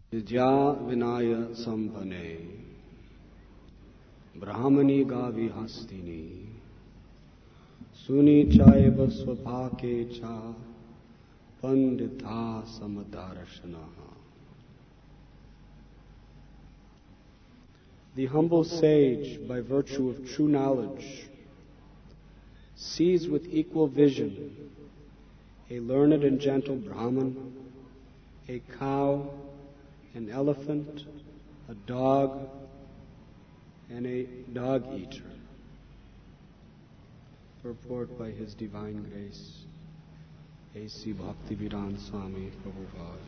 Vidya Vinaya Sampane Brahmani Gavi Hastini Suni Chaiva Swapake Cha Pandita Samadarashanaha. The humble sage, by virtue of true knowledge, sees with equal vision a learned and gentle Brahman, a cow, an elephant, a dog, and a dog-eater. Purport by His Divine Grace, A.C. Bhaktivedanta Swami Prabhupada.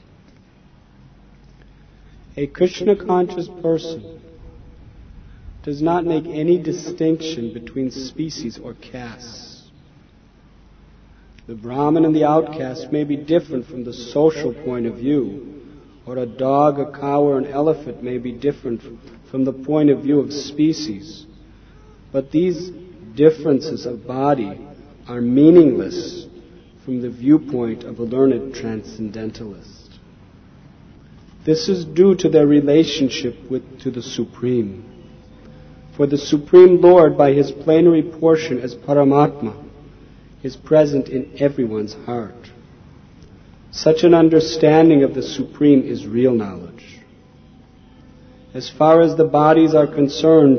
A Krishna-conscious person does not make any distinction between species or castes. The Brahmin and the outcast may be different from the social point of view, or a dog, a cow, or an elephant may be different from the point of view of species. But these differences of body are meaningless from the viewpoint of a learned transcendentalist. This is due to their relationship to the Supreme. For the Supreme Lord, by His plenary portion as Paramatma, is present in everyone's heart. Such an understanding of the Supreme is real knowledge. As far as the bodies are concerned,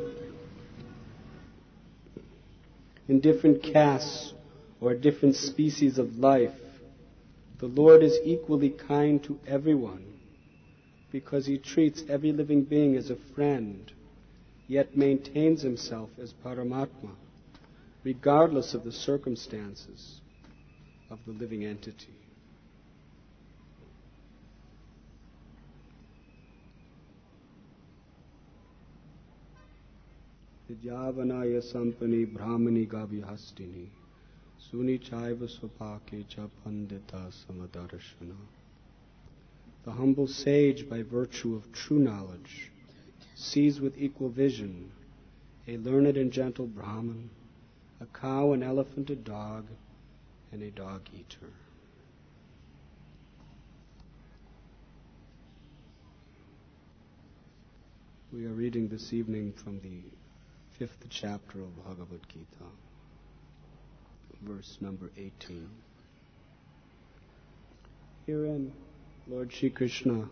in different castes or different species of life, the Lord is equally kind to everyone because He treats every living being as a friend, yet maintains Himself as Paramatma, regardless of the circumstances of the living entity. Vidyavanaya Sampani Brahmani Gavi Hastini Suni Chaiva Swapake Cha Pandita Samadarashana. The humble sage, by virtue of true knowledge, sees with equal vision a learned and gentle Brahman, a cow, an elephant, a dog, and a dog-eater. We are reading this evening from the 5th chapter of Bhagavad Gita, verse number 18. Herein, Lord Shri Krishna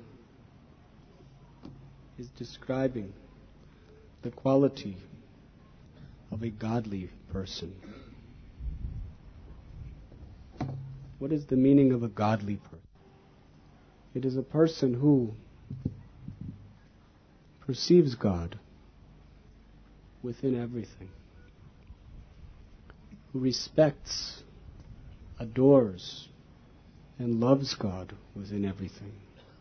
is describing the quality of a godly person. What is the meaning of a godly person? It is a person who perceives God within everything, who respects, adores, and loves God within everything.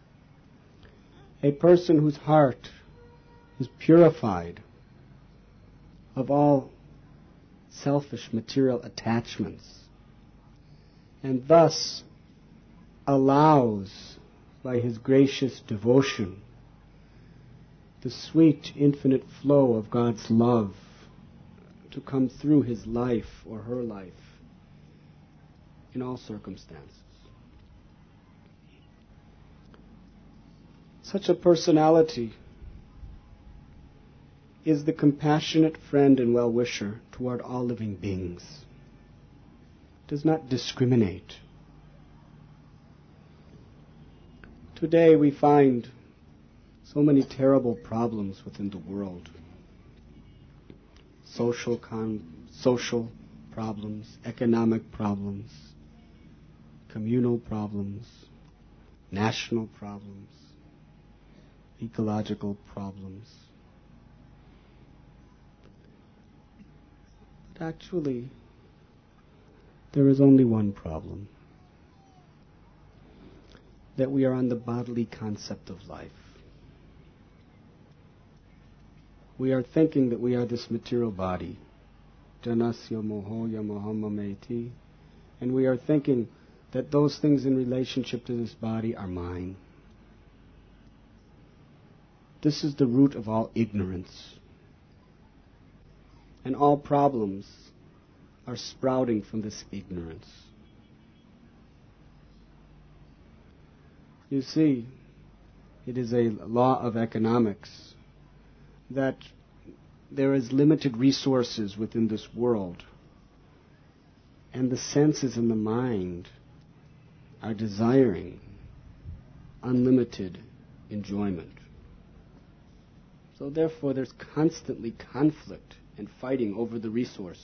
A person whose heart is purified of all selfish material attachments, and thus allows, by his gracious devotion, the sweet, infinite flow of God's love to come through his life or her life in all circumstances. Such a personality is the compassionate friend and well-wisher toward all living beings. Does not discriminate. Today we find so many terrible problems within the world. Social problems, economic problems, communal problems, national problems, ecological problems. But actually, there is only one problem. That we are on the bodily concept of life. We are thinking that we are this material body. Janasya mohoya mohamameti. And we are thinking that those things in relationship to this body are mine. This is the root of all ignorance. And all problems are sprouting from this ignorance. You see, It is a law of economics that there is limited resources within this world, and the senses and the mind are desiring unlimited enjoyment. So therefore there's constantly conflict and fighting over the resources.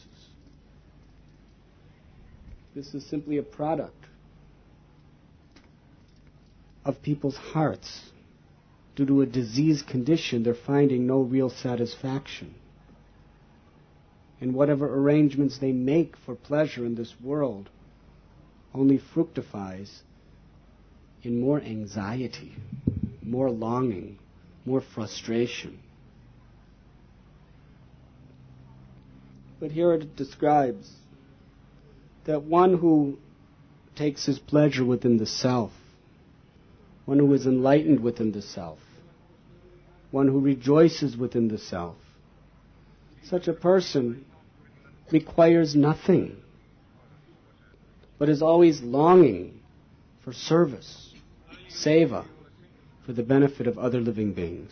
This is simply a product of people's hearts. Due to a disease condition, they're finding no real satisfaction. And whatever arrangements they make for pleasure in this world only fructifies in more anxiety, more longing, more frustration. But here it describes that one who takes his pleasure within the self, one who is enlightened within the self, one who rejoices within the self, such a person requires nothing, but is always longing for service, seva, for the benefit of other living beings.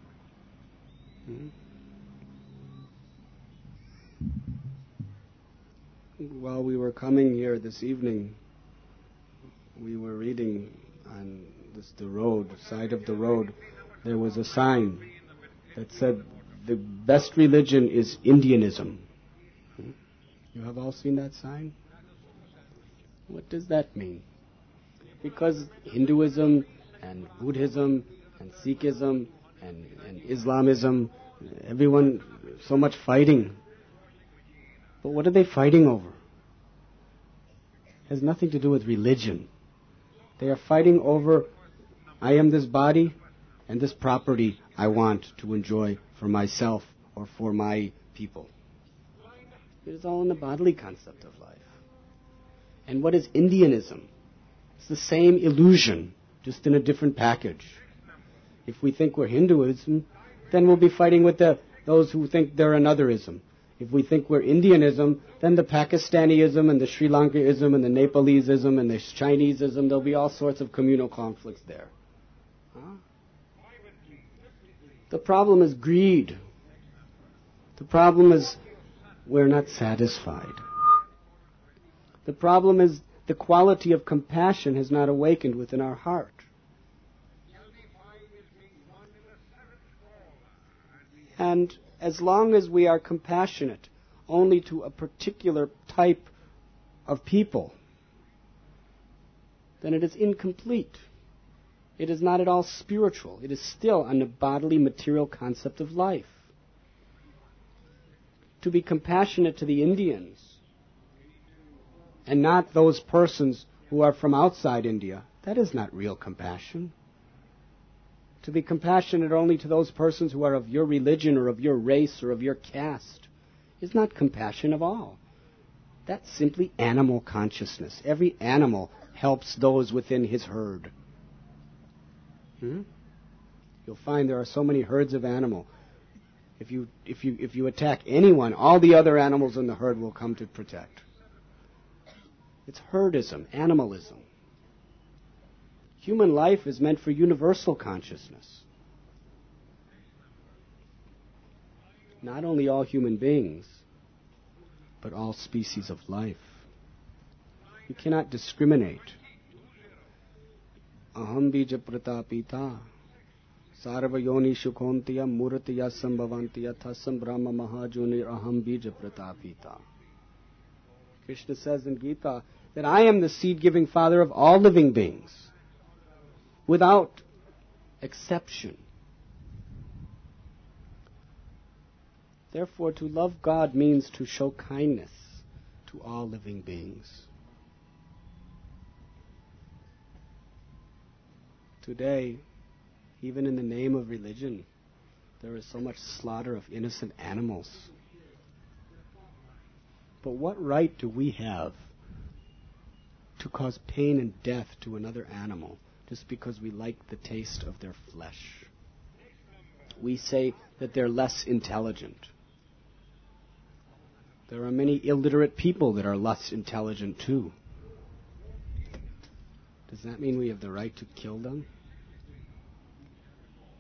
While we were coming here this evening, we were reading on the side of the road, there was a sign that said, the best religion is Indianism. You have all seen that sign? What does that mean? Because Hinduism and Buddhism and Sikhism and Islamism, everyone, so much fighting. But what are they fighting over? It has nothing to do with religion. They are fighting over, I am this body and this property I want to enjoy for myself or for my people. It is all in the bodily concept of life. And what is Indianism? It's the same illusion, just in a different package. If we think we're Hinduism, then we'll be fighting with those who think they're another ism. If we think we're Indianism, then the Pakistanism and the Sri Lankaism and the Nepalesism and the Chineseism, there'll be all sorts of communal conflicts there. The problem is greed. The problem is we're not satisfied. The problem is the quality of compassion has not awakened within our heart. And as long as we are compassionate only to a particular type of people, then it is incomplete. It is not at all spiritual. It is still on the bodily, material concept of life. To be compassionate to the Indians and not those persons who are from outside India, that is not real compassion. To be compassionate only to those persons who are of your religion or of your race or of your caste is not compassion at all. That's simply animal consciousness. Every animal helps those within his herd. You'll find there are so many herds of animals. If you attack anyone, all the other animals in the herd will come to protect. It's herdism, animalism. Human life is meant for universal consciousness. Not only all human beings, but all species of life. You cannot discriminate. Aham bija pratapita sarva yoni shukontiya murtiya sambhavantiya thasam brahma mahajunir aham bija pratapita. Krishna says in Gita that I am the seed-giving father of all living beings, without exception. Therefore, to love God means to show kindness to all living beings. Today, even in the name of religion, there is so much slaughter of innocent animals. But what right do we have to cause pain and death to another animal just because we like the taste of their flesh? We say that they're less intelligent. There are many illiterate people that are less intelligent too. Does that mean we have the right to kill them?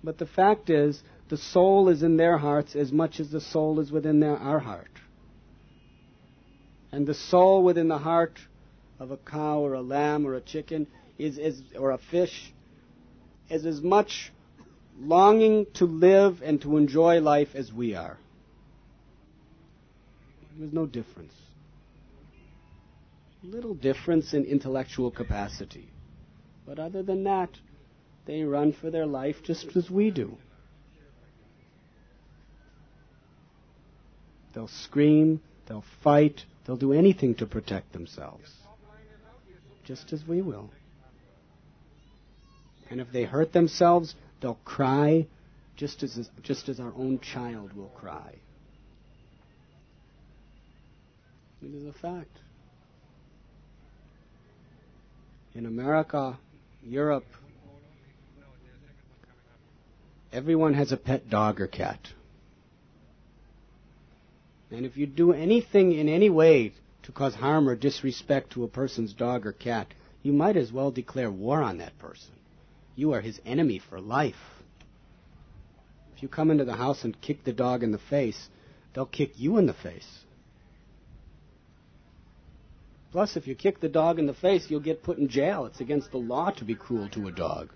But the fact is, the soul is in their hearts as much as the soul is within our heart. And the soul within the heart of a cow or a lamb or a chicken or a fish is as much longing to live and to enjoy life as we are. There's no difference. Little difference in intellectual capacity. But other than that, they run for their life just as we do. They'll scream, they'll fight, they'll do anything to protect themselves. Just as we will. And if they hurt themselves, they'll cry just as our own child will cry. It is a fact. In America, Europe, everyone has a pet dog or cat. And if you do anything in any way to cause harm or disrespect to a person's dog or cat, you might as well declare war on that person. You are his enemy for life. If you come into the house and kick the dog in the face, they'll kick you in the face. Plus, if you kick the dog in the face, you'll get put in jail. It's against the law to be cruel to a dog.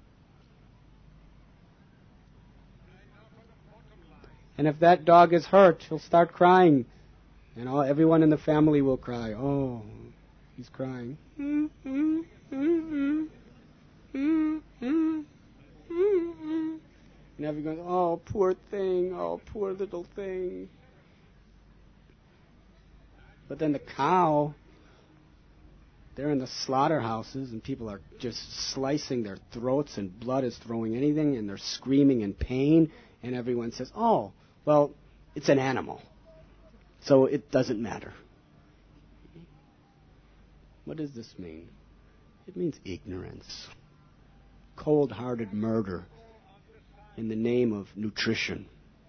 And if that dog is hurt, he'll start crying. And everyone in the family will cry. Oh, he's crying. And everyone goes, oh, poor thing. Oh, poor little thing. But then the cow, they're in the slaughterhouses and people are just slicing their throats and blood is throwing anything and they're screaming in pain and everyone says, oh, well, it's an animal, so it doesn't matter. What does this mean? It means ignorance. Cold-hearted murder in the name of nutrition.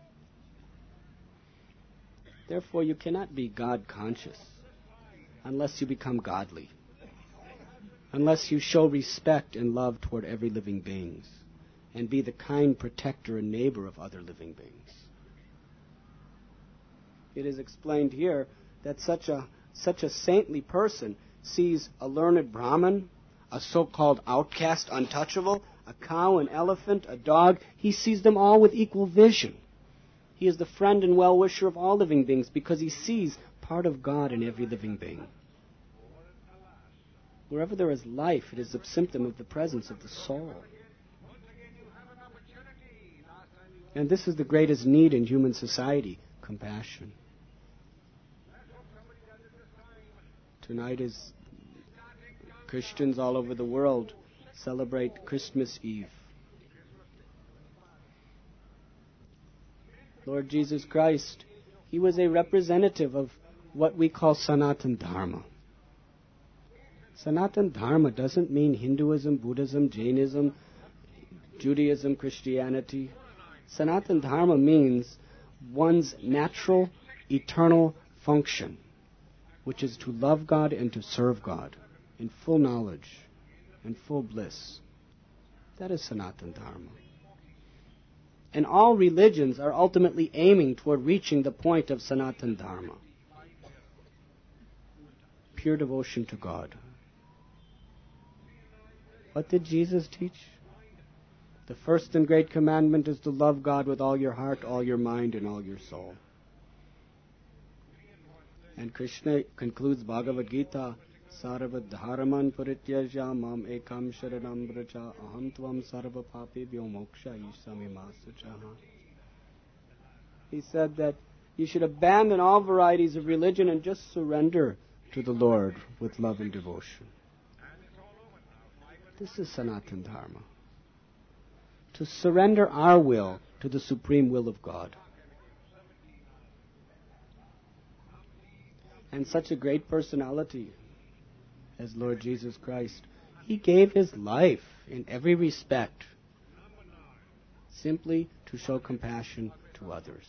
Therefore, you cannot be God-conscious unless you become godly. Unless you show respect and love toward every living being and be the kind protector and neighbor of other living beings. It is explained here that such a saintly person sees a learned Brahmin, a so-called outcast, untouchable, a cow, an elephant, a dog. He sees them all with equal vision. He is the friend and well-wisher of all living beings because he sees part of God in every living being. Wherever there is life, it is a symptom of the presence of the soul. And this is the greatest need in human society, compassion. Tonight is Christians all over the world celebrate Christmas Eve. Lord Jesus Christ, he was a representative of what we call Sanatan Dharma. Sanatan Dharma doesn't mean Hinduism, Buddhism, Jainism, Judaism, Christianity. Sanatan Dharma means one's natural, eternal function, which is to love God and to serve God in full knowledge and full bliss. That is Sanatan Dharma. And all religions are ultimately aiming toward reaching the point of Sanatan Dharma. Pure devotion to God. What did Jesus teach? The first and great commandment is to love God with all your heart, all your mind, and all your soul. And Krishna concludes Bhagavad Gita, Sarva dharman parityajya mam ekam sharanam vraja aham tvam sarva papebhyo mokshayisamimasachaha. He said that you should abandon all varieties of religion and just surrender to the Lord with love and devotion. This is Sanatan Dharma. To surrender our will to the supreme will of God. And such a great personality as Lord Jesus Christ, he gave his life in every respect simply to show compassion to others.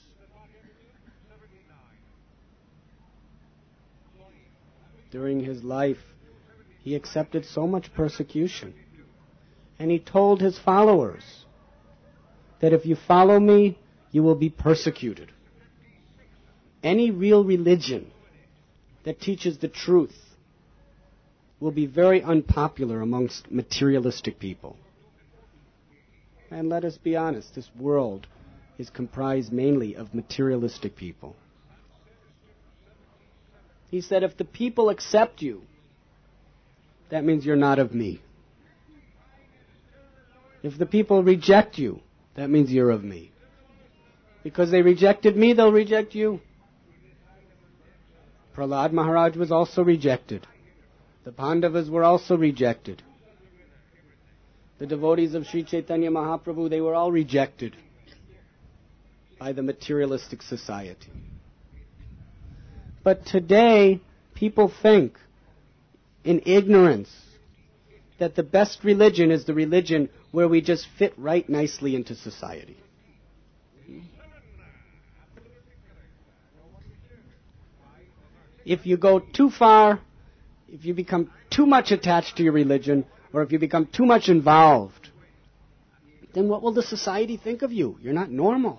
During his life, he accepted so much persecution. And he told his followers that if you follow me, you will be persecuted. Any real religion that teaches the truth will be very unpopular amongst materialistic people. And let us be honest, this world is comprised mainly of materialistic people. He said, if the people accept you, that means you're not of me. If the people reject you, that means you're of me. Because they rejected me, they'll reject you. Prahlad Maharaj was also rejected. The Pandavas were also rejected. The devotees of Sri Chaitanya Mahaprabhu, they were all rejected by the materialistic society. But today, people think, in ignorance, that the best religion is the religion where we just fit right nicely into society. If you go too far, if you become too much attached to your religion, or if you become too much involved, then what will the society think of you? You're not normal.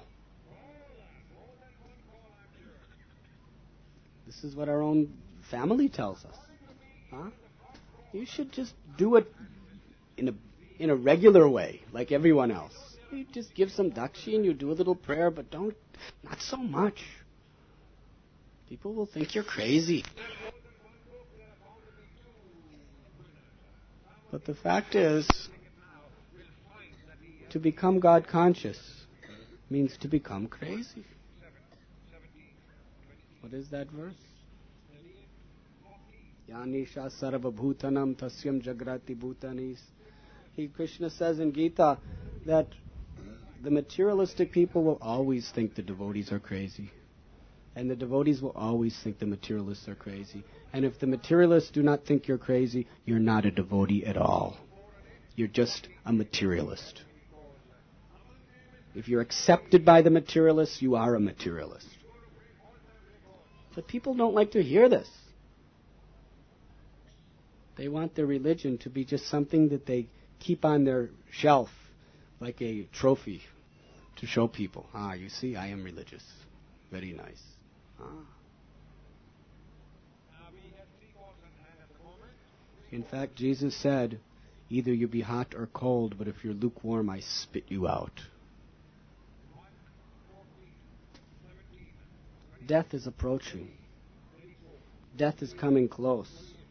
This is what our own family tells us. Huh? You should just do it in a regular way, like everyone else. You just give some dakshin, you do a little prayer, but not so much. People will think you're crazy. But the fact is, to become God conscious means to become crazy. What is that verse? Yanisha sarva bhutanam tasyam jagrati bhutanis. Krishna says in Gita that the materialistic people will always think the devotees are crazy. And the devotees will always think the materialists are crazy. And if the materialists do not think you're crazy, you're not a devotee at all. You're just a materialist. If you're accepted by the materialists, you are a materialist. But people don't like to hear this. They want their religion to be just something that they keep on their shelf, like a trophy, to show people, you see, I am religious. Very nice. In fact, Jesus said, either you be hot or cold, but if you're lukewarm, I spit you out. Death is approaching. Death is coming close.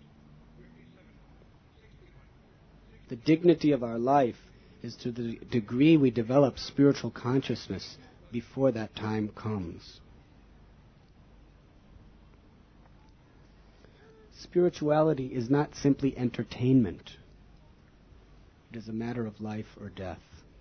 The dignity of our life is to the degree we develop spiritual consciousness before that time comes. Spirituality is not simply entertainment. It is a matter of life or death.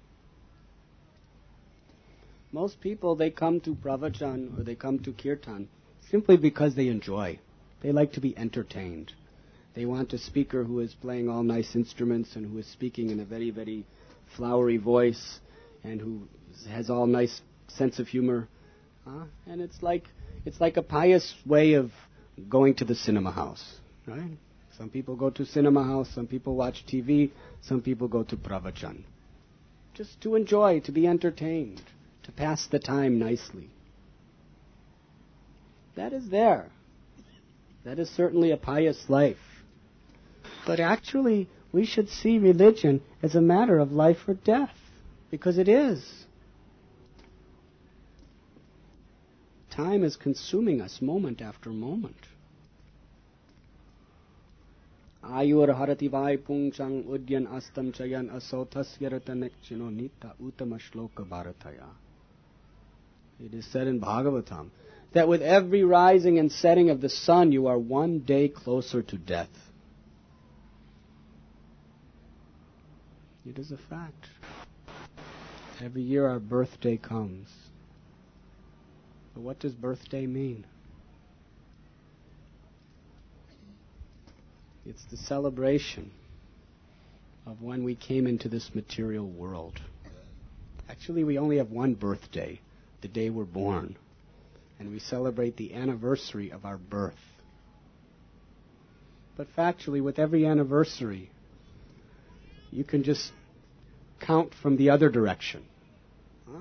Most people, they come to pravachan or they come to kirtan simply because they enjoy. They like to be entertained. They want a speaker who is playing all nice instruments and who is speaking in a very, very flowery voice and who has all nice sense of humor. And it's like a pious way of going to the cinema house, right? Some people go to cinema house, some people watch TV, some people go to pravachan. Just to enjoy, to be entertained, to pass the time nicely. That is there. That is certainly a pious life. But actually, we should see religion as a matter of life or death, because it is. Time is consuming us moment after moment. Ayur harati vai pungchang udyan astam chayan asotasya ratanekchino nita utama shloka bharataya. It is said in Bhagavatam that with every rising and setting of the sun, you are one day closer to death. It is a fact. Every year our birthday comes. But what does birthday mean? It's the celebration of when we came into this material world. Actually, we only have one birthday, the day we're born. And we celebrate the anniversary of our birth. But factually, with every anniversary, you can just count from the other direction.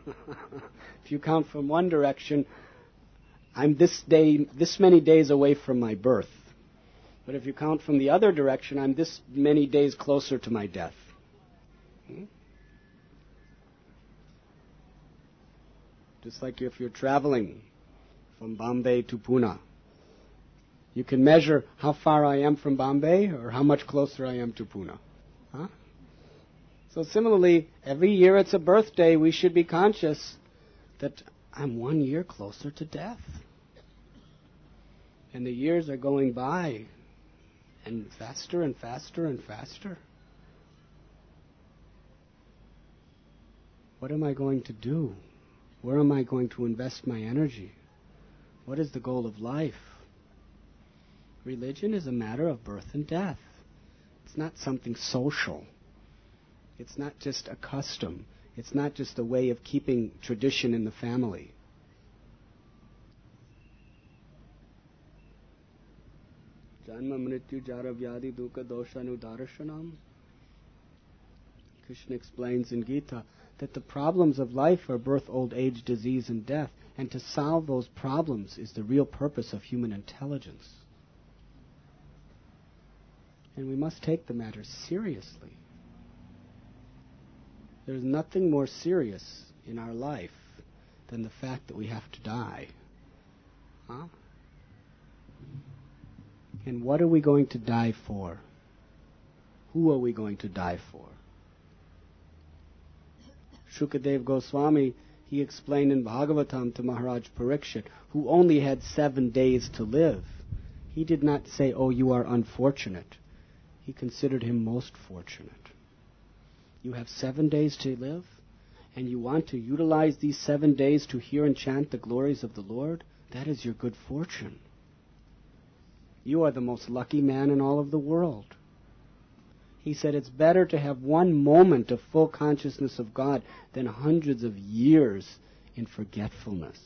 If you count from one direction, I'm this many days away from my birth. But if you count from the other direction, I'm this many days closer to my death. Just like if you're traveling from Bombay to Pune, you can measure how far I am from Bombay or how much closer I am to Pune. Huh? So similarly, every year it's a birthday, we should be conscious that I'm 1 year closer to death. And the years are going by, and faster and faster and faster. What am I going to do? Where am I going to invest my energy? What is the goal of life? Religion is a matter of birth and death. It's not something social. It's not just a custom. It's not just a way of keeping tradition in the family. Janma mrityu jara vyadi dukkha doshanu darshanam. Krishna explains in Gita that the problems of life are birth, old age, disease, and death. And to solve those problems is the real purpose of human intelligence. And we must take the matter seriously. There's nothing more serious in our life than the fact that we have to die. Huh? And what are we going to die for? Who are we going to die for? Shukadev Goswami, he explained in Bhagavatam to Maharaj Parikshit, who only had 7 days to live. He did not say, "Oh, you are unfortunate." He considered him most fortunate. You have 7 days to live, and you want to utilize these 7 days to hear and chant the glories of the Lord? That is your good fortune. You are the most lucky man in all of the world. He said it's better to have 1 moment of full consciousness of God than hundreds of years in forgetfulness.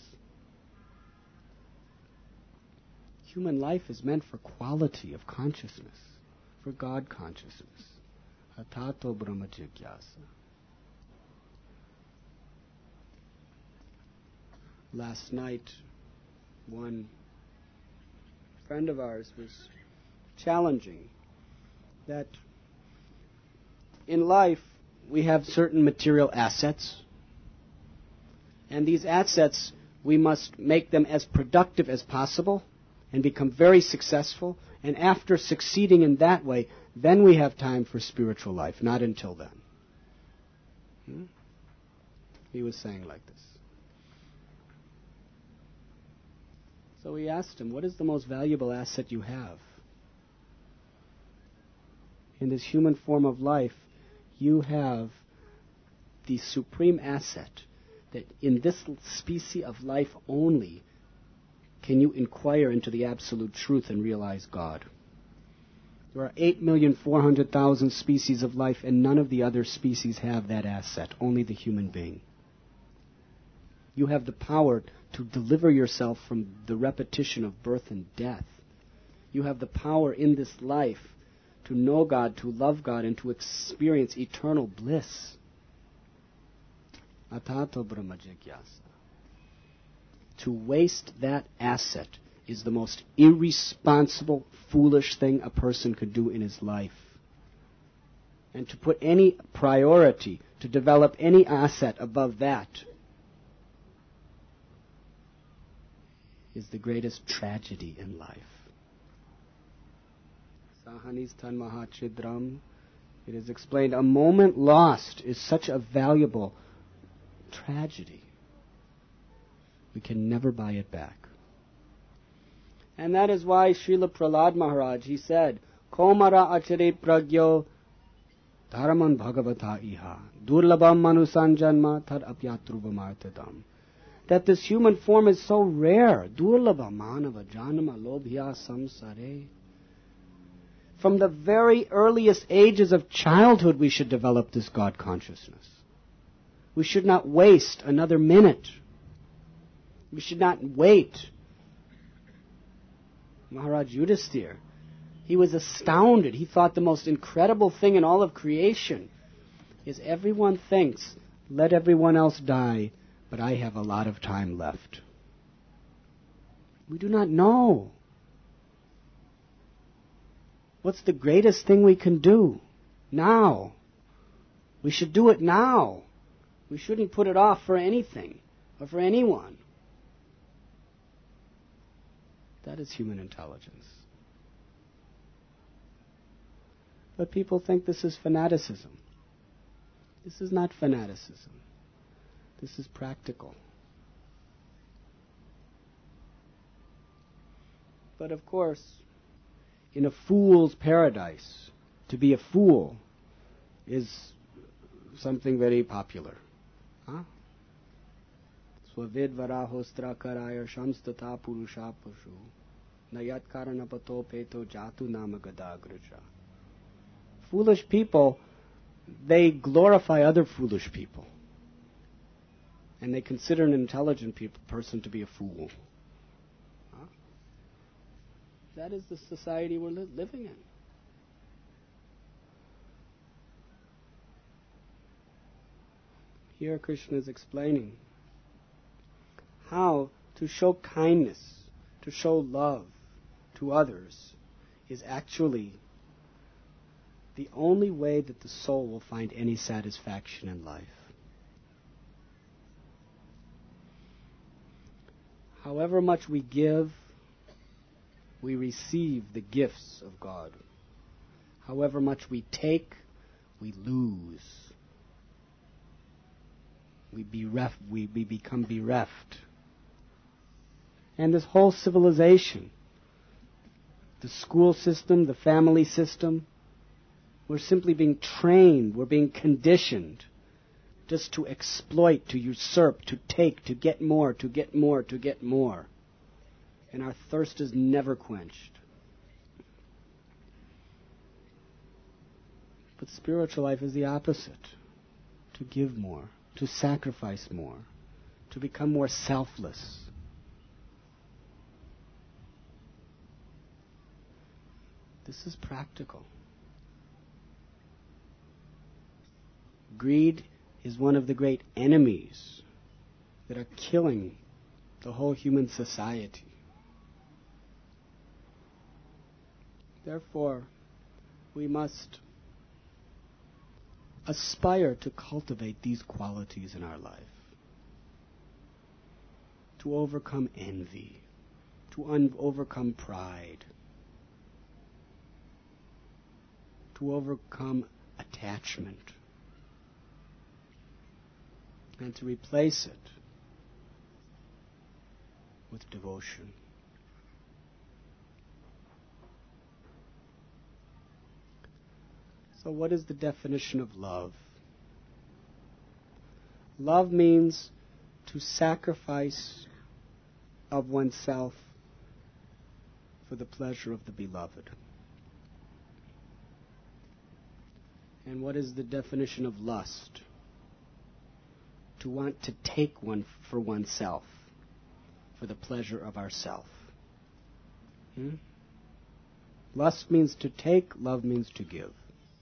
Human life is meant for quality of consciousness, for God consciousness. Atato Brahma Jigyasa. Last night, one friend of ours was challenging that in life we have certain material assets, and these assets we must make them as productive as possible and become very successful, and after succeeding in that way, then we have time for spiritual life, not until then. He was saying like this. So we asked him, what is the most valuable asset you have? In this human form of life, you have the supreme asset that in this species of life only can you inquire into the absolute truth and realize God. There are 8,400,000 species of life, and none of the other species have that asset, only the human being. You have the power to deliver yourself from the repetition of birth and death. You have the power in this life to know God, to love God, and to experience eternal bliss. Atato Brahma Jigyasa. To waste that asset is the most irresponsible, foolish thing a person could do in his life. And to put any priority, to develop any asset above that, is the greatest tragedy in life. Sahanis tan mahachidram. It is explained, a moment lost is such a valuable tragedy. We can never buy it back. And that is why Srila Prahlad Maharaj, he said, Komara achare pragyo dharaman bhagavata iha durlabam manusanjanma tad apyatruvamartadam. That this human form is so rare. Durlabha manava janama lobhya samsare. From the very earliest ages of childhood, we should develop this God consciousness. We should not waste another minute. We should not wait. Maharaj Yudhisthira, he was astounded. He thought the most incredible thing in all of creation is everyone thinks, let everyone else die. but I have a lot of time left. We do not know. What's the greatest thing we can do? Now. We should do it now. We shouldn't put it off for anything or for anyone. That is human intelligence. But people think this is fanaticism. This is not fanaticism. This is practical. But of course, in a fool's paradise, to be a fool is something very popular. Swavid varahostra karaya shamstata purusha pashu nayat karanapato peto jatu namagadagraja. Foolish people, they glorify other foolish people. And they consider an intelligent person to be a fool. That is the society we're living in. Here Krishna is explaining how to show kindness, to show love to others is actually the only way that the soul will find any satisfaction in life. However much we give, we receive the gifts of God. However much we take, we lose. We become bereft. And this whole civilization, the school system, the family system, we're simply being trained, we're being conditioned just to exploit, to usurp, to take, to get more, to get more, to get more. And our thirst is never quenched. But spiritual life is the opposite. To give more, to sacrifice more, to become more selfless. This is practical. Greed is one of the great enemies that are killing the whole human society. Therefore, we must aspire to cultivate these qualities in our life. To overcome envy, to overcome pride, to overcome attachment, and to replace it with devotion. So what is the definition of love? Love means to sacrifice of oneself for the pleasure of the beloved. And what is the definition of lust? To want to take one for oneself for the pleasure of ourself. Lust means to take, love means to give.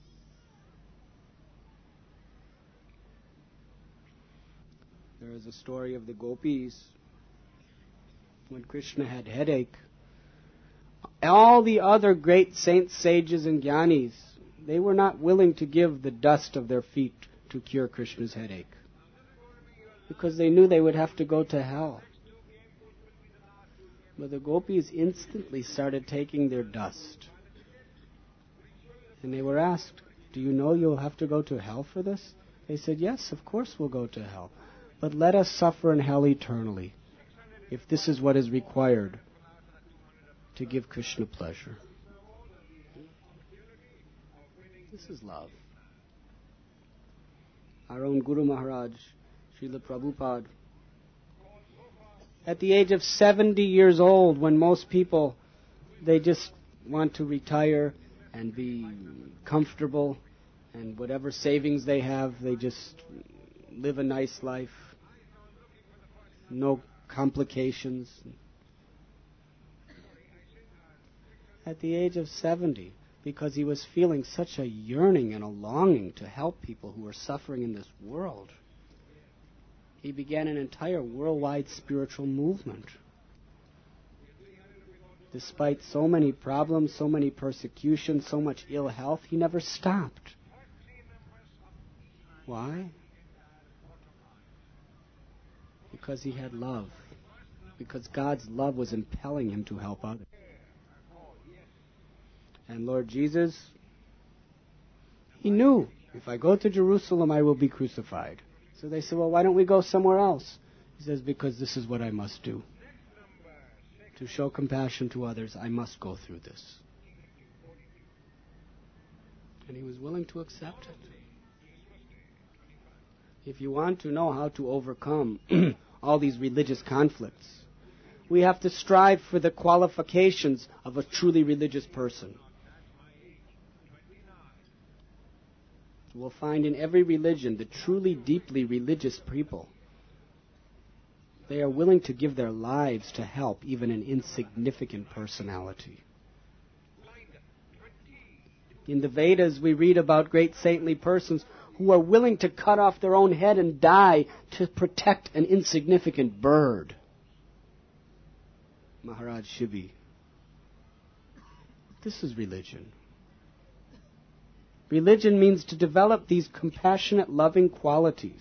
There is a story of the gopis. When Krishna had headache, all the other great saints, sages, and jnanis, they were not willing to give the dust of their feet to cure Krishna's headache, because they knew they would have to go to hell. But the gopis instantly started taking their dust. And they were asked, "Do you know you'll have to go to hell for this?" They said, "Yes, of course we'll go to hell. But let us suffer in hell eternally, if this is what is required to give Krishna pleasure." This is love. Our own Guru Maharaj, Srila Prabhupada, at the age of 70 years old, when most people, they just want to retire and be comfortable, and whatever savings they have, they just live a nice life, no complications. At the age of 70, because he was feeling such a yearning and a longing to help people who were suffering in this world, He began an entire worldwide spiritual movement. Despite so many problems, so many persecutions, so much ill health, he never stopped. Why? Because he had love. Because God's love was impelling him to help others. And Lord Jesus, he knew, if I go to Jerusalem, I will be crucified. So they said, well, why don't we go somewhere else? He says, because this is what I must do. To show compassion to others, I must go through this. And he was willing to accept it. If you want to know how to overcome all these religious conflicts, we have to strive for the qualifications of a truly religious person. We'll find in every religion the truly deeply religious people, they are willing to give their lives to help even an insignificant personality. In the Vedas, we read about great saintly persons who are willing to cut off their own head and die to protect an insignificant bird. Maharaj Shivi. This is religion. Religion means to develop these compassionate, loving qualities.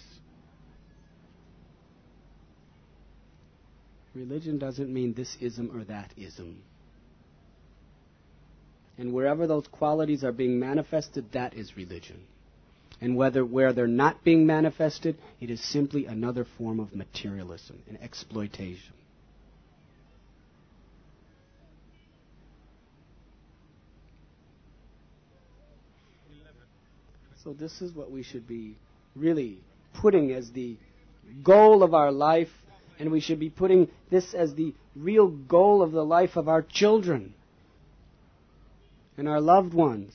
Religion doesn't mean this ism or that ism. And wherever those qualities are being manifested, that is religion. And where they're not being manifested, it is simply another form of materialism and exploitation. So this is what we should be really putting as the goal of our life, and we should be putting this as the real goal of the life of our children and our loved ones.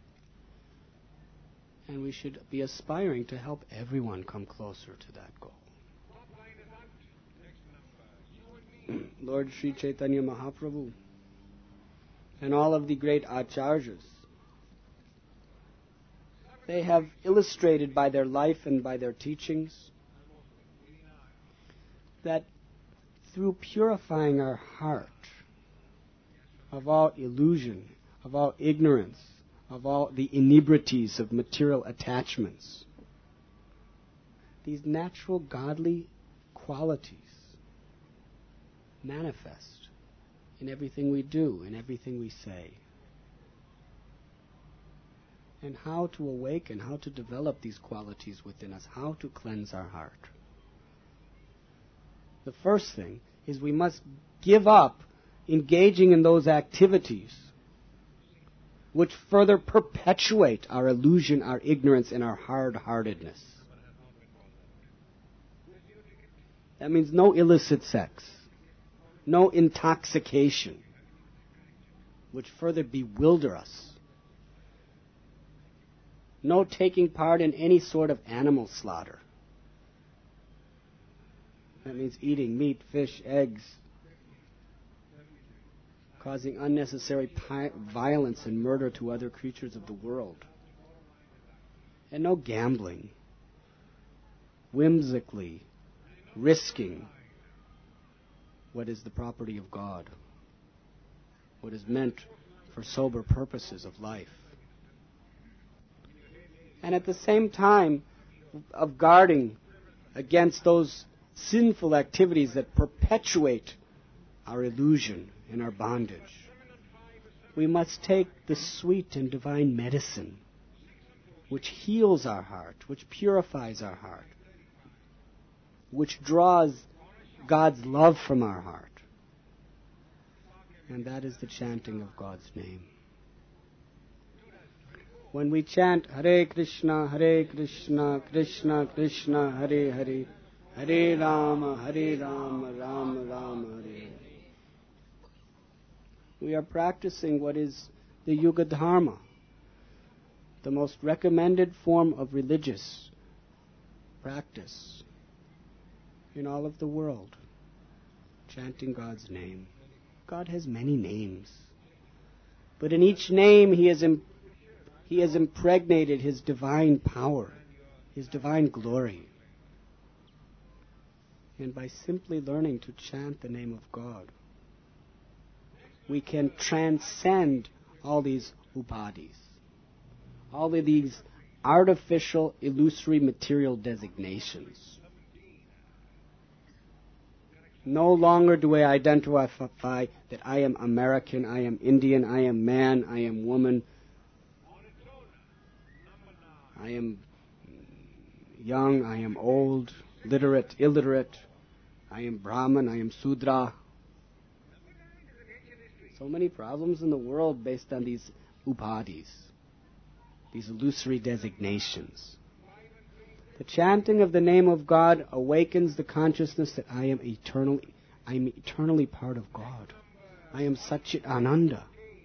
And we should be aspiring to help everyone come closer to that goal. Lord Sri Chaitanya Mahaprabhu and all of the great acharyas, they have illustrated by their life and by their teachings that through purifying our heart of all illusion, of all ignorance, of all the inebrities of material attachments, these natural godly qualities manifest in everything we do, in everything we say. And how to awaken, how to develop these qualities within us, how to cleanse our heart. The first thing is we must give up engaging in those activities which further perpetuate our illusion, our ignorance, and our hard-heartedness. That means no illicit sex, no intoxication, which further bewilder us. No taking part in any sort of animal slaughter. That means eating meat, fish, eggs, causing unnecessary violence and murder to other creatures of the world. And no gambling, whimsically risking what is the property of God, what is meant for sober purposes of life. And at the same time of guarding against those sinful activities that perpetuate our illusion and our bondage, we must take the sweet and divine medicine which heals our heart, which purifies our heart, which draws God's love from our heart. And that is the chanting of God's name. When we chant Hare Krishna, Krishna Krishna, Hare Hare, Hare Rama, Rama Rama, Hare Hare, we are practicing what is the Yuga Dharma, the most recommended form of religious practice in all of the world, chanting God's name. God has many names, but in each name He has impregnated His divine power, His divine glory. And by simply learning to chant the name of God, we can transcend all these upadhis, all of these artificial, illusory material designations. No longer do I identify that I am American, I am Indian, I am man, I am woman, I am young, I am old, literate, illiterate, I am Brahman, I am Sudra. So many problems in the world based on these upadhis, these illusory designations. The chanting of the name of God awakens the consciousness that I am eternally part of God. I am Satchit Ananda.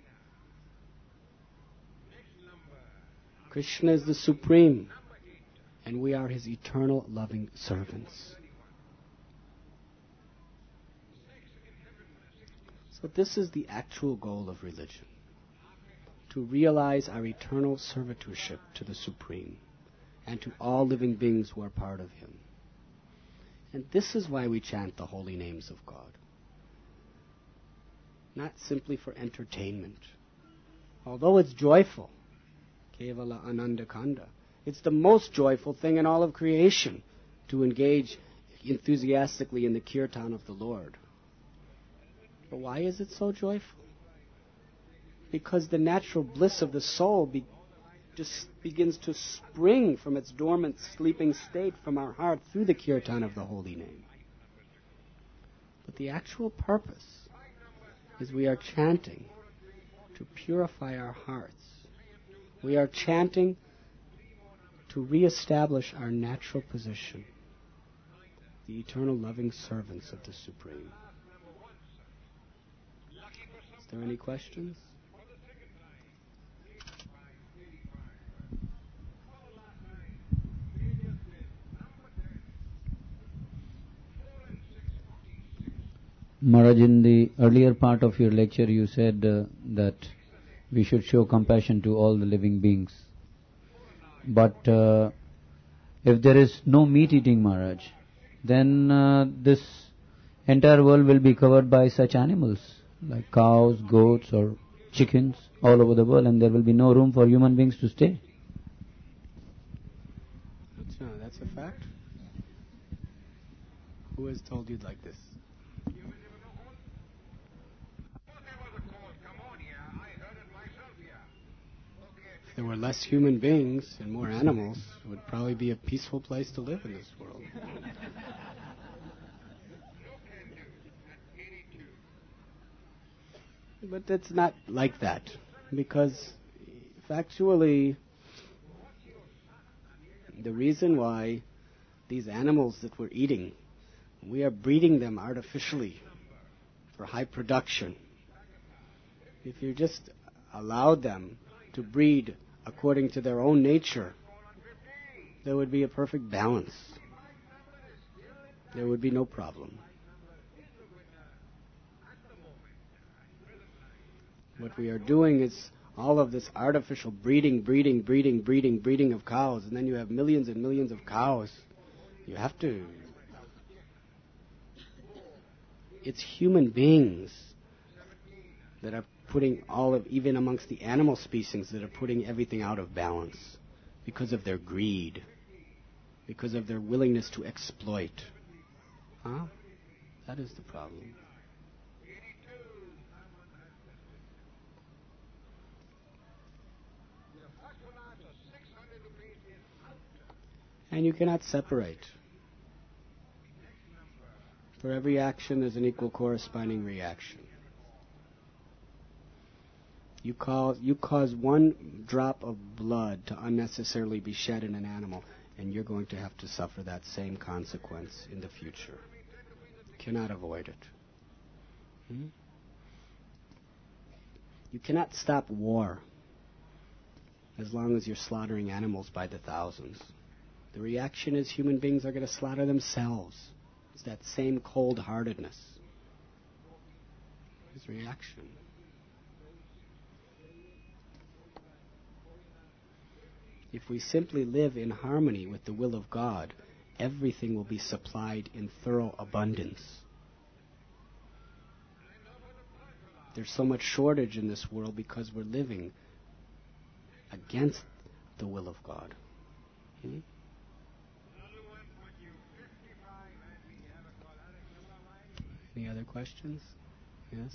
Krishna is the Supreme, and we are His eternal loving servants. So this is the actual goal of religion, to realize our eternal servitorship to the Supreme and to all living beings who are part of Him. And this is why we chant the holy names of God. Not simply for entertainment. Although it's joyful, Kevala Ananda Kanda, it's the most joyful thing in all of creation to engage enthusiastically in the kirtan of the Lord. But why is it so joyful? Because the natural bliss of the soul just begins to spring from its dormant, sleeping state from our heart through the kirtan of the holy name. But the actual purpose is we are chanting to purify our hearts. We are chanting to reestablish our natural position, the eternal loving servants of the Supreme. Is there any questions? Maharaj, in the earlier part of your lecture you said that we should show compassion to all the living beings. But if there is no meat eating, Maharaj, then this entire world will be covered by such animals like cows, goats or chickens all over the world, and there will be no room for human beings to stay. That's a fact. Who has told you like this? If there were less human beings and more animals, it would probably be a peaceful place to live in this world. But it's not like that, because factually, the reason why these animals that we're eating, we are breeding them artificially for high production. If you just allowed them to breed according to their own nature, there would be a perfect balance. There would be no problem. What we are doing is all of this artificial breeding of cows, and then you have millions and millions of cows. You have to... It's human beings that are putting even amongst the animal species, that are putting everything out of balance because of their greed, because of their willingness to exploit. That is the problem. And you cannot separate. For every action, there's an equal corresponding reaction. You cause one drop of blood to unnecessarily be shed in an animal, and you're going to have to suffer that same consequence in the future. You cannot avoid it. You cannot stop war as long as you're slaughtering animals by the thousands. The reaction is human beings are going to slaughter themselves. It's that same cold-heartedness. It's reaction. If we simply live in harmony with the will of God everything will be supplied in thorough abundance. There's so much shortage in this world because we're living against the will of God. Any other questions? Yes?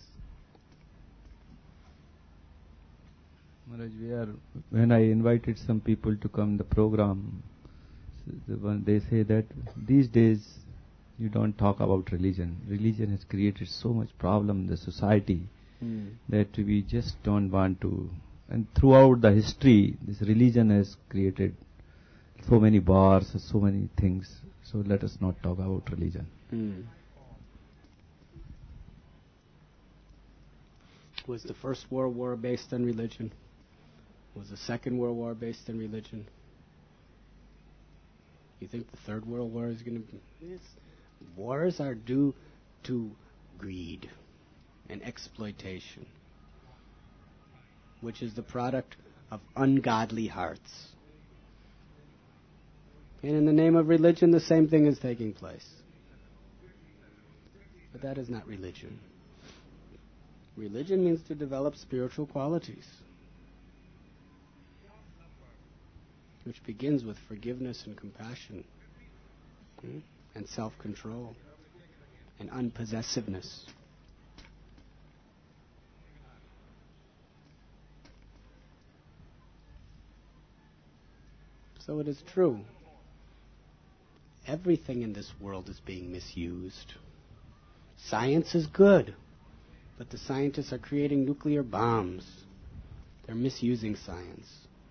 Maharaj, when I invited some people to come the program, they say that these days you don't talk about religion. Religion has created so much problem in the society that we just don't want to. And throughout the history, this religion has created so many wars, so many things. So let us not talk about religion. Was the First World War based on religion? Was the Second World War based on religion? You think the Third World War is going to be? Wars are due to greed and exploitation, which is the product of ungodly hearts. And in the name of religion, the same thing is taking place. But that is not religion. Religion means to develop spiritual qualities, which begins with forgiveness and compassion, and self-control, and unpossessiveness. So it is true. Everything in this world is being misused. Science is good, but the scientists are creating nuclear bombs. They're misusing science.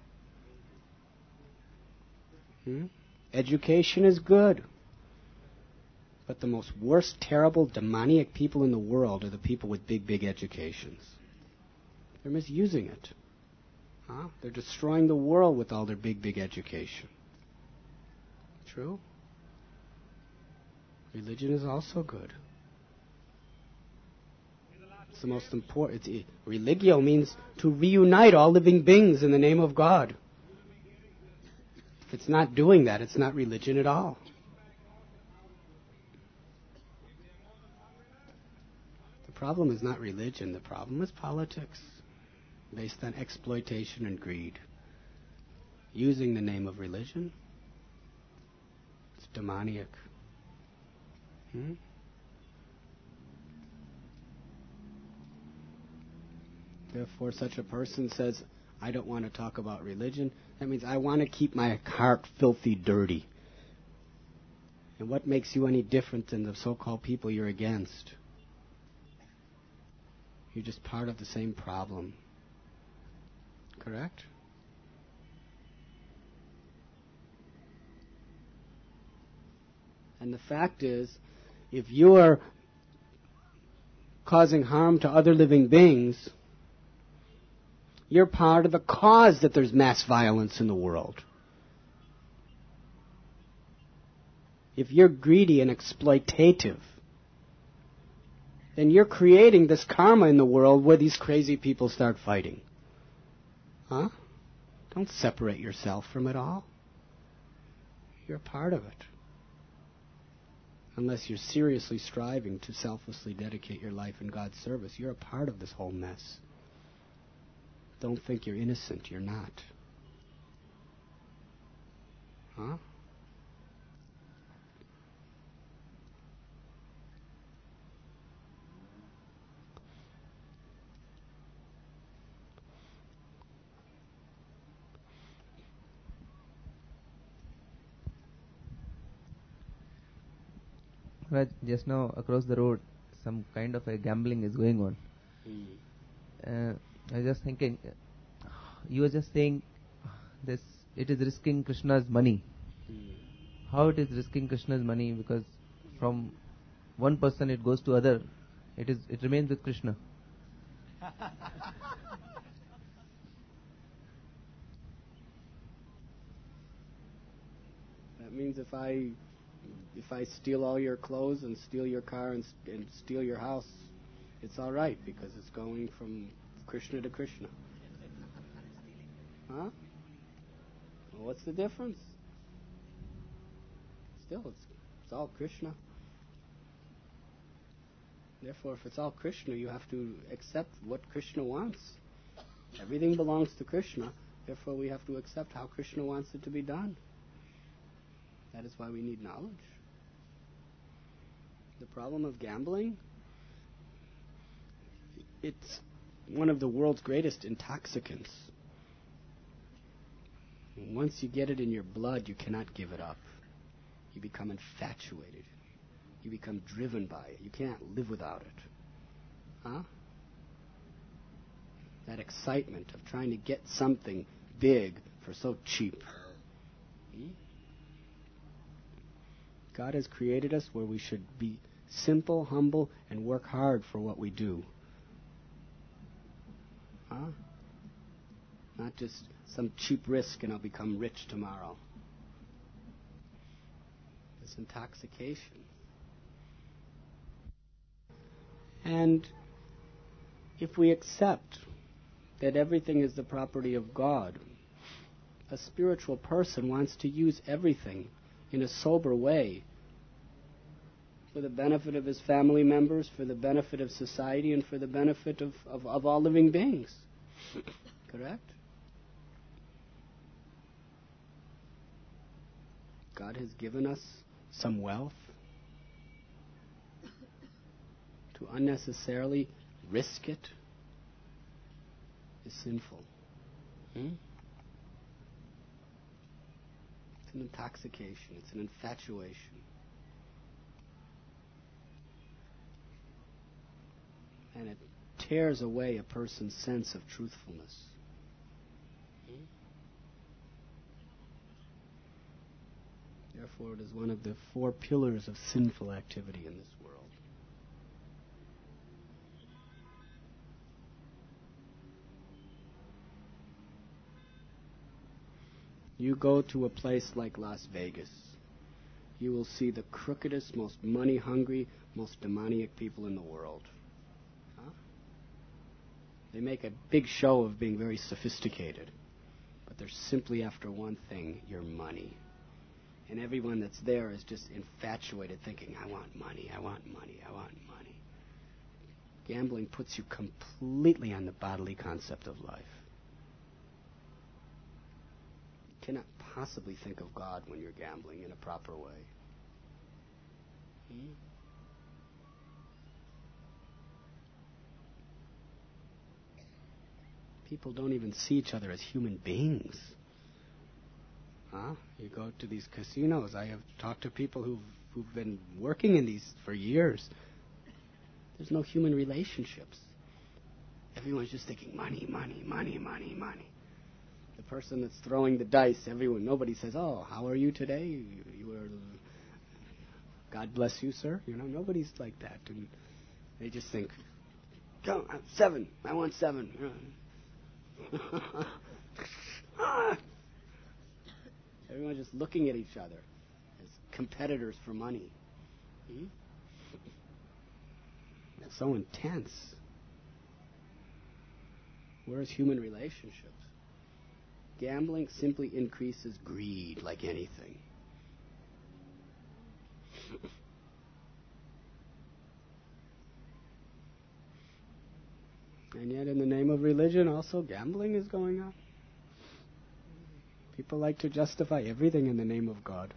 Education is good, but the most worst, terrible, demoniac people in the world are the people with big, big educations. They're misusing it. They're destroying the world with all their big, big education. True? Religion is also good. It's the most important. Religio means to reunite all living beings in the name of God. If it's not doing that, it's not religion at all. The problem is not religion. The problem is politics, based on exploitation and greed. Using the name of religion, it's demoniac. Therefore, such a person says, I don't want to talk about religion. That means I want to keep my heart filthy dirty. And what makes you any different than the so-called people you're against? You're just part of the same problem. Correct? And the fact is, if you are causing harm to other living beings, you're part of the cause that there's mass violence in the world. If you're greedy and exploitative, then you're creating this karma in the world where these crazy people start fighting. Don't separate yourself from it all. You're a part of it. Unless you're seriously striving to selflessly dedicate your life in God's service, you're a part of this whole mess. Don't think you're innocent. You're not. Raj, just now across the road, some kind of a gambling is going on. I was just thinking, you were just saying this, it is risking Krishna's money. How it is risking Krishna's money? Because from one person it goes to other, it remains with Krishna. That means if I steal all your clothes and steal your car and steal your house, it's all right because it's going from Krishna to Krishna. Well, what's the difference? still, it's all Krishna. Therefore, if it's all Krishna, you have to accept what Krishna wants. Everything belongs to Krishna. Therefore, we have to accept how Krishna wants it to be done. That is why we need knowledge. The problem of gambling, it's one of the world's greatest intoxicants. Once you get it in your blood, you cannot give it up. You become infatuated. You become driven by it. You can't live without it. Huh? That excitement of trying to get something big for so cheap. God has created us where we should be simple, humble, and work hard for what we do. Huh? Not just some cheap risk and I'll become rich tomorrow. This intoxication. And if we accept that everything is the property of God, a spiritual person wants to use everything in a sober way for the benefit of his family members, for the benefit of society, and for the benefit of all living beings. Correct? God has given us some wealth. To unnecessarily risk it is sinful. It's an intoxication. It's an infatuation. And it tears away a person's sense of truthfulness. Therefore, it is one of the 4 pillars of sinful activity in this world. You go to a place like Las Vegas, you will see the crookedest, most money-hungry, most demoniac people in the world. Huh? They make a big show of being very sophisticated, but they're simply after one thing, your money. And everyone that's there is just infatuated, thinking, I want money, I want money, I want money. Gambling puts you completely on the bodily concept of life. You cannot possibly think of God when you're gambling in a proper way. People don't even see each other as human beings. Huh? You go to these casinos. I have talked to people who've been working in these for years. There's no human relationships. Everyone's just thinking money, money, money, money, money. The person that's throwing the dice, nobody says, oh, how are you today? You were, God bless you, sir. Nobody's like that. And they just think, come, 7. I want 7. Everyone's just looking at each other as competitors for money. It's so intense. Where's human relationships? Gambling simply increases greed like anything. And yet in the name of religion also gambling is going on. People like to justify everything in the name of God.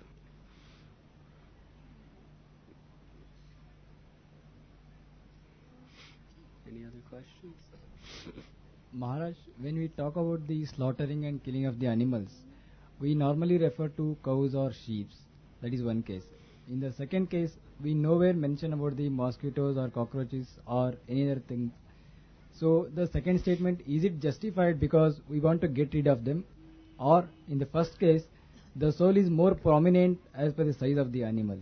Any other questions? Maharaj, when we talk about the slaughtering and killing of the animals, we normally refer to cows or sheep. That is one case. In the second case, we nowhere mention about the mosquitoes or cockroaches or any other thing. So the second statement, is it justified because we want to get rid of them? Or in the first case, the soul is more prominent as per the size of the animal?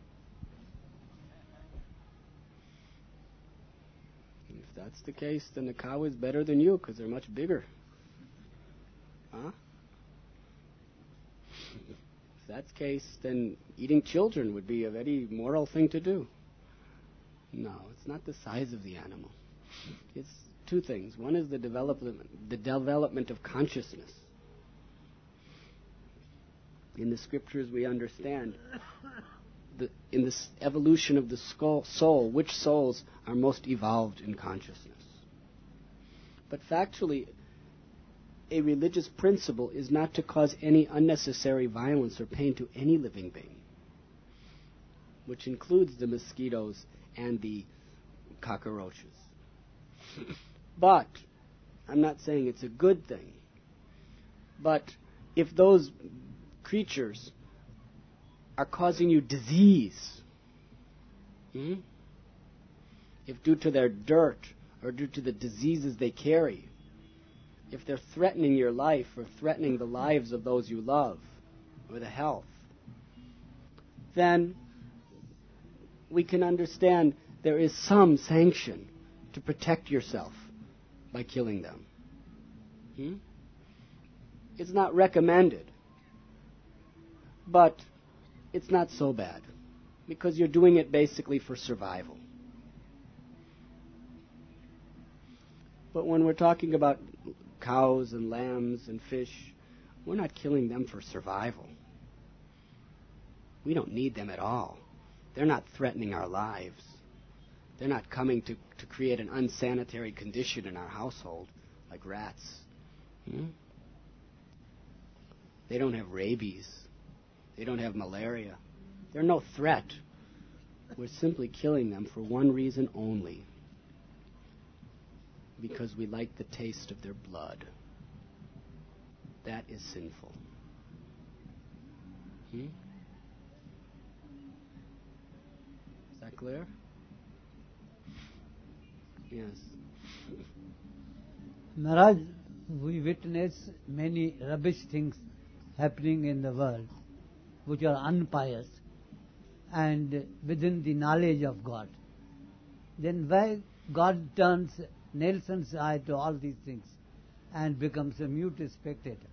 If that's the case, then the cow is better than you because they're much bigger. Huh? If that's the case, then eating children would be a very moral thing to do. No, it's not the size of the animal. It's 2 things. One is the development of consciousness. In the scriptures we understand in this evolution of the soul, which souls are most evolved in consciousness. But factually, a religious principle is not to cause any unnecessary violence or pain to any living being, which includes the mosquitoes and the cockroaches. But, I'm not saying it's a good thing, but if those creatures are causing you disease, if due to their dirt or due to the diseases they carry, if they're threatening your life or threatening the lives of those you love or the health, then we can understand there is some sanction to protect yourself by killing them. It's not recommended, but it's not so bad because you're doing it basically for survival. But when we're talking about cows and lambs and fish, we're not killing them for survival. We don't need them at all. They're not threatening our lives. They're not coming to create an unsanitary condition in our household like rats. They don't have rabies. They don't have malaria. They're no threat. We're simply killing them for one reason only. Because we like the taste of their blood. That is sinful. Is that clear? Yes. Maharaj, we witness many rubbish things happening in the world which are unpious and within the knowledge of God. Then why God turns Nelson's eye to all these things and becomes a mute spectator?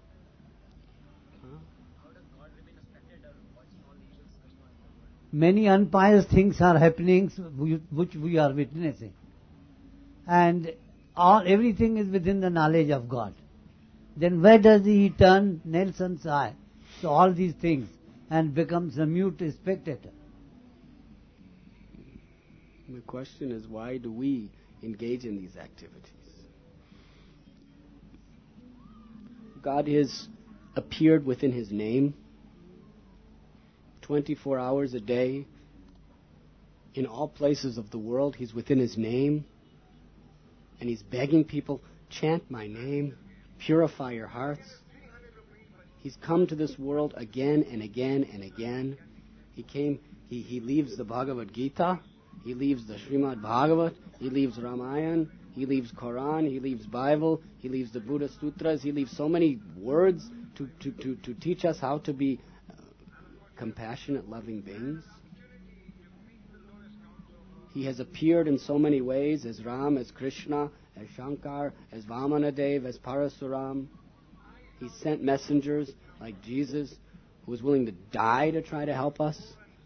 Many unpious things are happening which we are witnessing, and everything is within the knowledge of God. Then why does he turn Nelson's eye to all these things and becomes a mute spectator? The question is, why do we engage in these activities? God has appeared within His name 24 hours a day. In all places of the world, He's within His name. And He's begging people, chant my name, purify your hearts. He's come to this world again and again and again. He leaves the Bhagavad Gita, he leaves the Srimad Bhagavat, he leaves Ramayana, he leaves Quran, he leaves Bible, he leaves the Buddha Sutras, he leaves so many words to teach us how to be compassionate, loving beings. He has appeared in so many ways, as Ram, as Krishna, as Shankar, as Vamanadev, as Parasuram. He sent messengers like Jesus, who was willing to die to try to help us.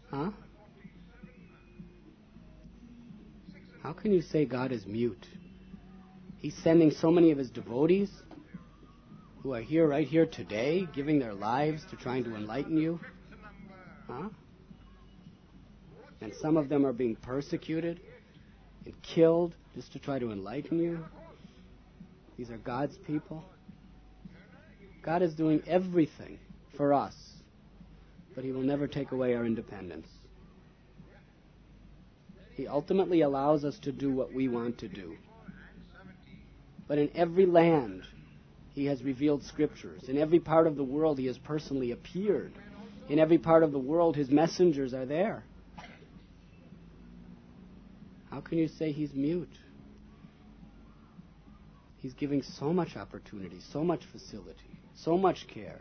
How can you say God is mute? He's sending so many of His devotees who are here, right here today, giving their lives to trying to enlighten you. And some of them are being persecuted and killed just to try to enlighten you. These are God's people. God is doing everything for us, but He will never take away our independence. He ultimately allows us to do what we want to do. But in every land, He has revealed scriptures. In every part of the world, He has personally appeared. In every part of the world, His messengers are there. How can you say He's mute? He's giving so much opportunity, so much facility, so much care.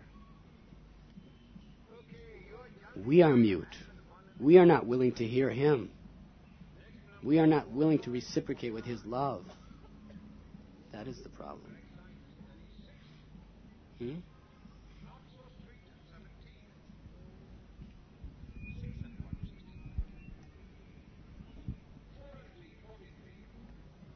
We are mute. We are not willing to hear Him. We are not willing to reciprocate with His love. That is the problem.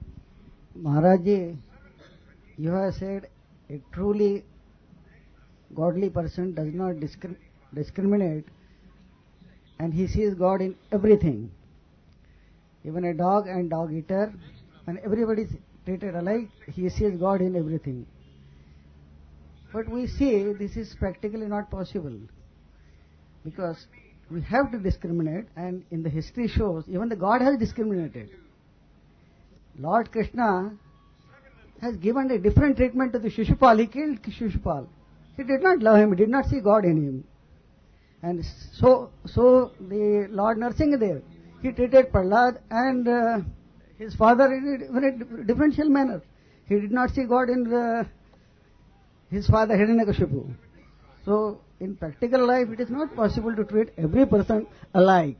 Maharaji, you have said a truly godly person does not discriminate, and he sees God in everything. Even a dog and dog eater, when everybody is treated alike, he sees God in everything. But we see this is practically not possible, because we have to discriminate, and in the history shows even the God has discriminated. Lord Krishna has given a different treatment to the Shishupal. He killed Shishupal. He did not love him. He did not see God in him. And so the Lord Narsingadev, he treated Prahlad and his father in a differential manner. He did not see God in his father Hiranyakashipu. So in practical life, it is not possible to treat every person alike.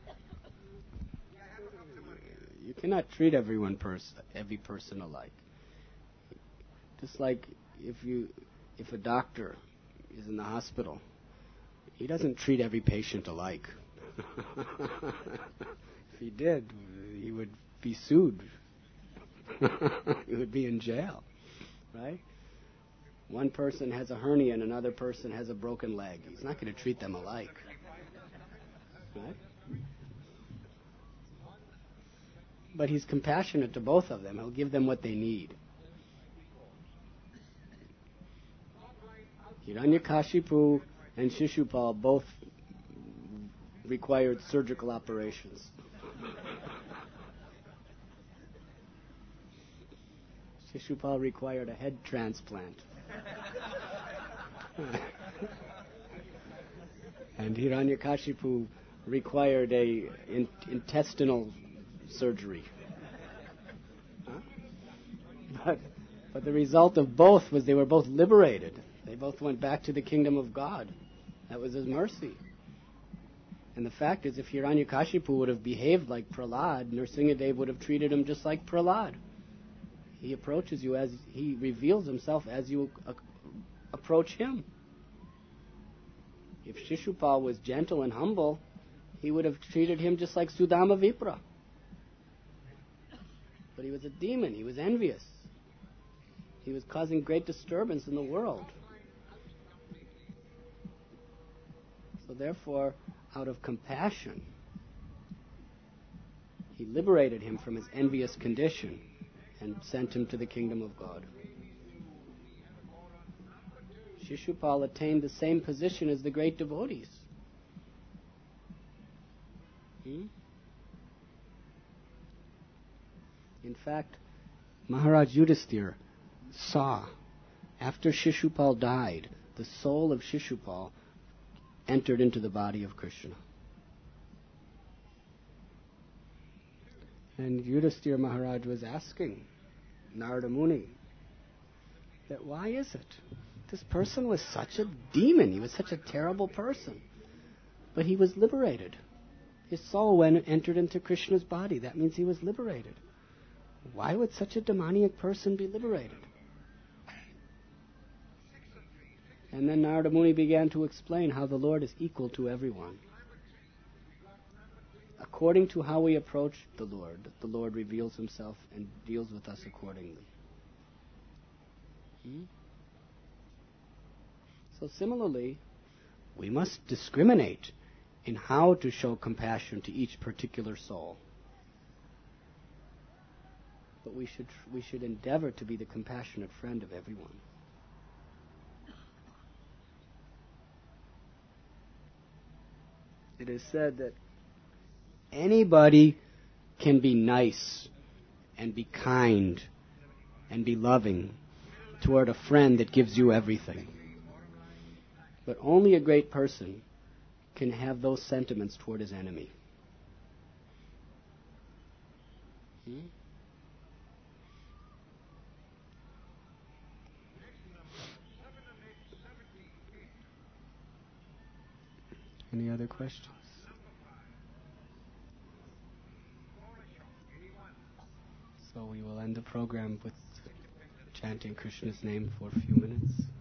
You cannot treat every person alike. Just like if a doctor is in the hospital, he doesn't treat every patient alike. If he did, he would be sued. He would be in jail, right? One person has a hernia and another person has a broken leg. He's not going to treat them alike, right? But he's compassionate to both of them. He'll give them what they need. Hiranyakashipu and Shishupal both required surgical operations. Shishupal required a head transplant. And Hiranyakashipu required a intestinal surgery. Huh? But the result of both was they were both liberated. They both went back to the kingdom of God. That was His mercy. And the fact is, if Hiranyakashipu would have behaved like Prahlad, Nrsingadev would have treated him just like Prahlad. He approaches you as he reveals himself as you approach him. If Shishupal was gentle and humble, he would have treated him just like Sudama Vipra. But he was a demon. He was envious. He was causing great disturbance in the world. So therefore, out of compassion, he liberated him from his envious condition and sent him to the kingdom of God. Shishupal attained the same position as the great devotees. In fact, Maharaj Yudhisthira saw, after Shishupal died, the soul of Shishupal entered into the body of Krishna. And Yudhisthira Maharaj was asking Narada Muni that why is it? This person was such a demon. He was such a terrible person. But he was liberated. His soul entered into Krishna's body. That means he was liberated. Why would such a demoniac person be liberated? And then Narada Muni began to explain how the Lord is equal to everyone. According to how we approach the Lord reveals himself and deals with us accordingly. So similarly, we must discriminate in how to show compassion to each particular soul. But we should endeavor to be the compassionate friend of everyone. It is said that anybody can be nice and be kind and be loving toward a friend that gives you everything. But only a great person can have those sentiments toward his enemy. Any other questions? So we will end the program with chanting Krishna's name for a few minutes.